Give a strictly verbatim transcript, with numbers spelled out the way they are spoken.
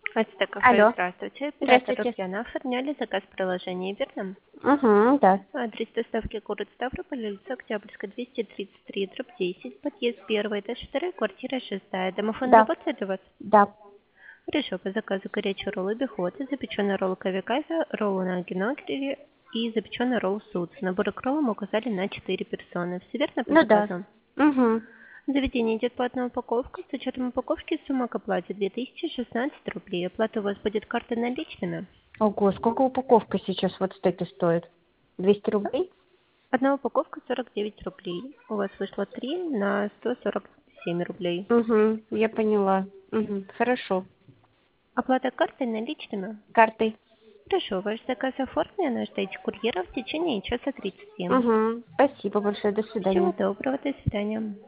Это кафе, Алло. здравствуйте. Оператор Здравствуйте. Татьяна, оформляли заказ в приложении, верно? Угу, да. Адрес доставки город Ставрополь, улица Октябрьская, двести тридцать три, дробь десять, подъезд первый, этаж второй, квартира шестая. Домофон Да. работает у вас? Да. Хорошо, по заказу горячие роллы бихоты, запеченный ролл кавикафе, ролл на геногриле и запеченный ролл суд. Набор к роллам указали на четыре персоны. Все верно по Ну да. заказу? Угу. Заведение идет платная упаковка. С учетом упаковки сумма к оплате две тысячи шестнадцать рублей. Оплата у вас будет картой наличными. Ого, сколько упаковка сейчас вот стеки стоит? двести рублей? Одна упаковка сорок девять рублей. У вас вышло три на сто сорок семь рублей. Угу, я поняла. Угу, хорошо. Оплата картой наличными. Картой. Хорошо, ваш заказ оформлен, ожидайте курьера в течение часа тридцати. Угу. Спасибо большое, до Всего свидания. доброго, до свидания.